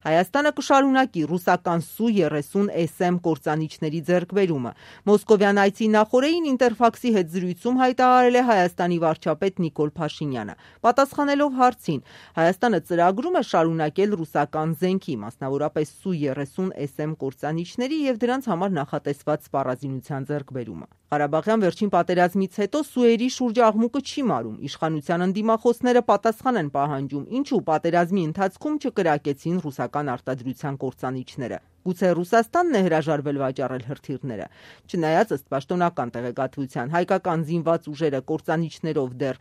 Հայաստանը կշարունակի ռուսական Su-30SM կործանիչների ձեռքբերումը։ Մոսկովյան այցի նախօրեին Ինտերֆաքսի հետ զրույցում հայտարարել է Հայաստանի վարչապետ Նիկոլ Փաշինյանը։ Պատասխանելով հարցին, Հայաստանը ծրագրում է շարունակել ռուսական զենքի, մասնավորապես Su-30SM կործանիչների եւ դրանց համար նախատեսված սպառազինության ձեռքբերումը։ Ղարաբաղյան վերջին պատերազմից հետո Սուերի շուրջ աղմուկը չի մարում։ Իշխանության ընդդիմախոսները պատասխան են պահանջում, ինչու պատերազմի ընթացքում չկրակեցին ռուսական արտադրության կործանիչները։ Գուցե Ռուսաստանն է հրաժարվել վաճառել հրթիռները։ Չնայած ըստ պաշտոնական տեղեկատվության հայկական զինված ուժերը կործանիչներով դեռ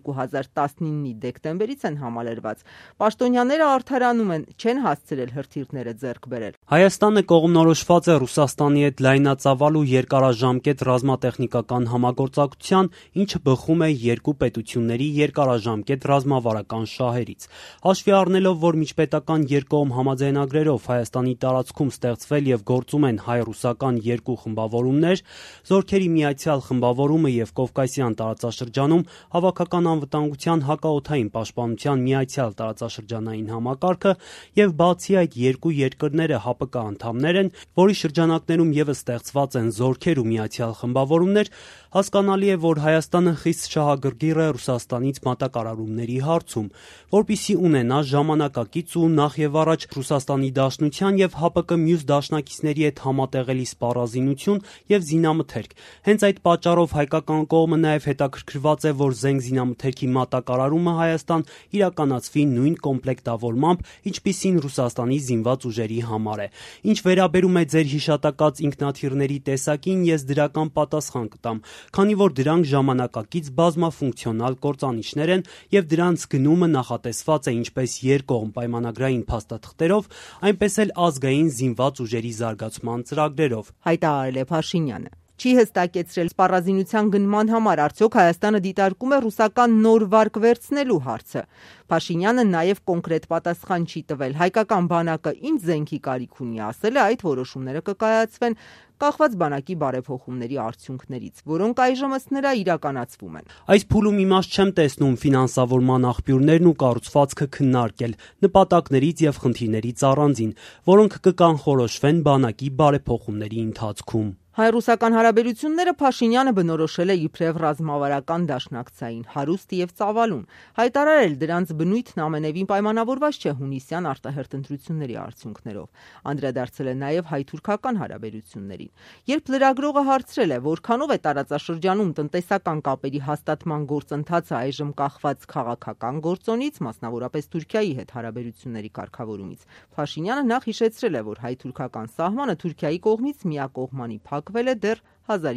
2019-ի դեկտեմբերից են համալրված, պաշտոնյաները արդարանում են, չեն հասցրել հրթիռները ձեռք բերել։ Հայաստանը կողմնորոշված է Ռուսաստանի հետ լայնածավալ ու երկարաժամկետ ռազմատեխնիկական համագործակցության, ինչը բխում է երկու պետությունների երկարաժամկետ ռազմավարական շահերից։ Հաշվի առնելով, որ միջպետական երկկողմ համաձայնագրերով Հայաստանի տարածքում ստեղծվել եւ գործում են հայ-ռուսական երկու խմբավորումներ, Զորքերի միացյալ խմբավորումը եւ Կովկասյան տարածաշրջանում հավաքական անվտանգության հակաօդային պաշտպանության միացյալ տարածաշրջանային համակարգը եւ բացի այդ երկու երկրները ՀԱՊԿ անդամներ են, որի շրջանակներում եւս ստեղծված են զորքեր ու միացյալ խմբավորումներ, հասկանալի է, որ Հայաստանը խիստ շահագրգիռ է Ռուսաստանից մատակարարումների հարցում, որպիսի ունենա ժամանակակից ու նախ եւ առաջ Ռուսաստանի Դաշնության եւ ՀԱՊԿ մյուս դաշնակիցների հետ համատեղելի սպառազինություն եւ զինամթերք։ Հենց այդ պատճառով հայկական կողմը նաեւ հետաքրքրված է, որ զենք-զինամթերքի մատակարարումը Հայաստան իրականացվի նույն կոմպլեկտավորմամբ, ինչպիսին Ռուսաստանի զինված ուժերի համար է։ Ինչ վերաբերում է ձեր հիշատակած ինքնաթիռների տեսակին, ես դրական պատասխան կտամ, քանի որ դրանք ժամանակակից բազմաֆունկցիոնալ կործանիչներ են եւ դրանց գնումը նախատեսված է ինչպես երկկողմ պայմանագրային փաստաթղթերով, այնպես էլ ազգային զինված ուժերի զարգացման ծրագրերով, հայտարարել է Փաշինյանը։ Չի հստակեցրել սպառազինության գնման համար արդյոք Հայաստանը դիտարկում է ռուսական նոր վարկ վերցնելու հարցը։ Փաշինյանը նաև կոնկրետ պատասխան չի տվել։ Հայկական բանակը ինչ զենքի կարիք ունի, ասել է այդ որոշումները կկայացվեն կախված բանակի բարեփոխումների արդյունքներից, որոնք այժմ ըստ նրա իրականացվում են։ Այս փուլում իմաստ չեմ տեսնում ֆինանսավորման աղբյուրներն ու կառուցվածքը քննարկել նպատակներից եւ խնդիրներից առանձին, որոնք կկանխորոշվեն բանակի բարեփոխումների ընթացքում։ Հայ-ռուսական հարաբերությունները Փաշինյանը բնորոշել է իբրև ռազմավարական դաշնակցային, հարուստ եւ ծավալուն, հայտարարել դրանց բնույթն ամենևին պայմանավորված չէ հունիսյան արտահերթ ընտրությունների արդյունքներով, անդրադարձել է նաեւ հայ-թուրքական հարաբերություններին։ Երբ լրագրողը հարցրել է, որքանով է տարածաշրջանում տնտեսական կապերի հաստատման գործընթացը այժմ կախված քաղաքական գործոնից, մասնավորապես Թուրքիայի հետ հարաբերությունների կարգավորումից, Փաշինյանը նախ հիշեցրել է, որ հայ-թուրքական սահմանը Թուրքիայի կողմից միակողմանի փակվել է դեռ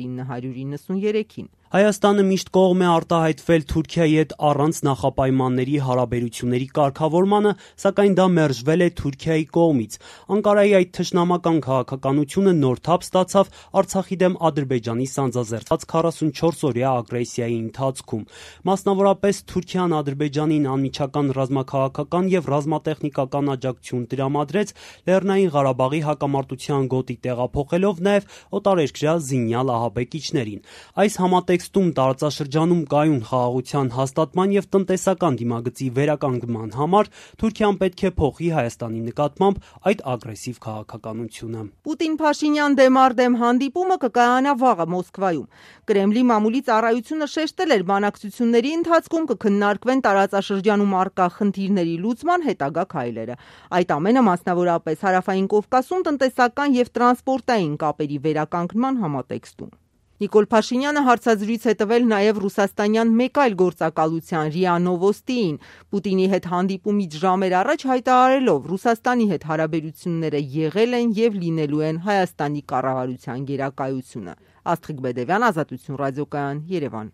1993-ին։ Հայաստանը միշտ կողմ է արտահայտվել Թուրքիայի հետ առանց նախապայմանների հարաբերությունների կարգավորմանը, սակայն դա մերժվել է Թուրքիայի կողմից։ Անկարայի այդ թշնամական քաղաքականությունը նոր թափ ստացավ Արցախի դեմ Ադրբեջանի սանձազերծած 44-օրյա ագրեսիայի ընթացքում։ Մասնավորապես Թուրքիան Ադրբեջանին անմիջական ռազմաքաղաքական եւ ռազմատեխնիկական աջակցություն տրամադրեց Լեռնային Ղարաբաղի հակամարտության գոտի տեղափոխելով նաեւ օտարերկրյա զինյալ ահաբեկիչներին։ Այս տեքստում տարածաշրջանում կայուն խաղաղության հաստատման եւ տնտեսական դիմագծի վերականգնման համար Թուրքիան պետք է փոխի Հայաստանի նկատմամբ այդ ագրեսիվ քաղաքականությունը։ Պուտին-Փաշինյան դեմարդեմ հանդիպումը կկայանա վաղը Մոսկվայում։ Կրեմլի մամուլի ծառայությունը շեշտել էր, բանակցությունների ընթացքում կքննարկվեն տարածաշրջանում առկա խնդիրների լուծման հետագա քայլերը։ Այդ ամենը մասնավորապես Հարավային Կովկասում տնտեսական եւ տրանսպորտային կապերի վերականգնման համատեքստում։ Նիկոլ Փաշինյանը հարցազրույց է տվել նաև ռուսաստանյան մեկ այլ գործակալության ՌԻԱ Նովոստիին, Պուտինի հետ հանդիպումից ժամեր առաջ հայտարարելով Ռուսաստանի հետ հարաբերությունները եղել են եւ լինելու են Հայաստանի կառավարության գերակայությունը։ Աստղիկ Բեդևյան, Ազատություն ռադիոկայան, Երևան։